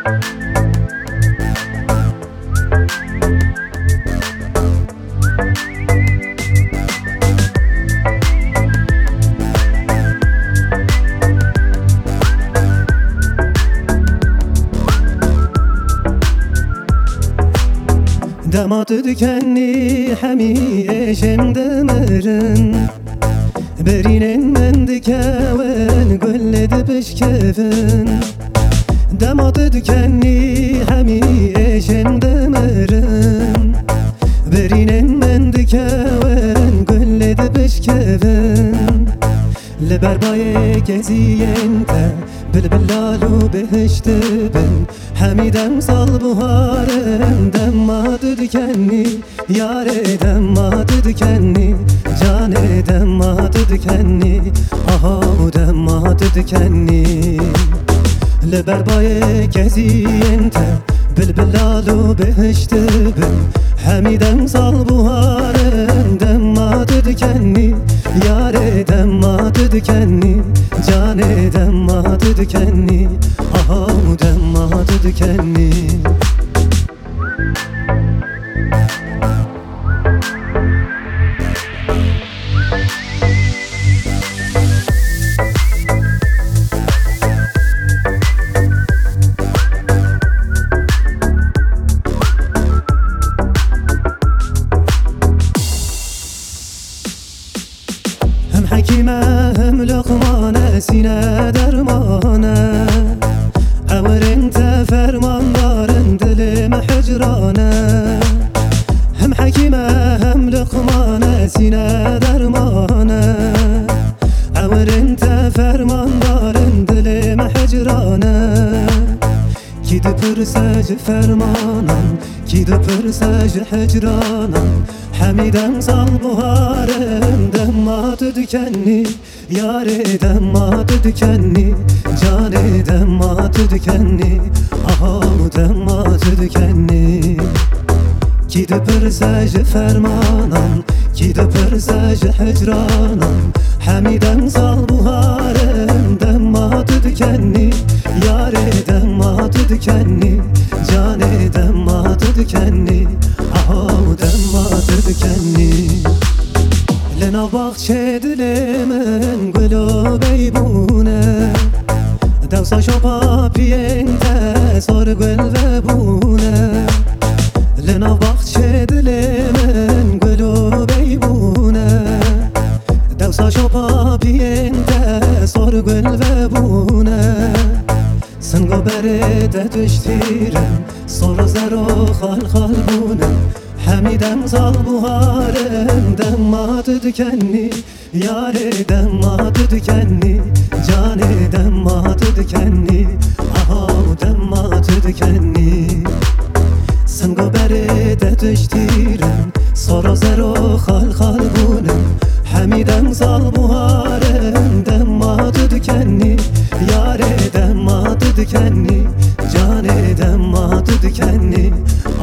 دمات دکنی همیشن دمرن برینن من دکون گل دبش کفن دمات دکنی همیشن دمرن برینن من دکون گل دبش کفن لبربای گزین تا بلبلالو بهشت بن حمیدم سال بهارم دمات دکنی یاره دمات دکنی جان دمات دکنی آها دمات دکنی لبربای گزین تا بلبلالو بهشت بن حمیدم سال بهارم دمات دکنی یاره دمات دکنی جان دمات دکنی آها دمات دکنی حکیمه هم لقمانه سینه درمانه اورن تا فرمان دارن دل محجرانه هم حکیمه هم لقمانه سینه درمانه اورن تا فرمان دارن دل محجرانه کی دو پرسج فرمانم کی دو پرسج حجرانم حمیدم سال بهارم دمات دکنی یاره دمات دکنی جان دمات دکنی آها دمات دکنی کی دو پرسج فرمانم کی دو پرسج حجرانم حمیدم سال بهارم دمات دکنی یاره دمات دکنی جان دمات دکنی آها دمات دکنی لنا باغچه دل من گل و بیبونه دوسا شپا پیین تسار گل و بونه لنا باغچه دل من گل و بیبونه دوسا شپا پیین تسار گل و بونه سنگو بره دتشتیرم سر زر و خال خال بونم حمیدم سال بهارم دمات دکنی یاره دمات دکنی جان دمات دکنی آها دمات دکنی سنگو بره دتشتیرم سر زر و خال خال بونم حمیدم سال بهارم دمات دکنی یاره دمات دکنی جان دمات دکنی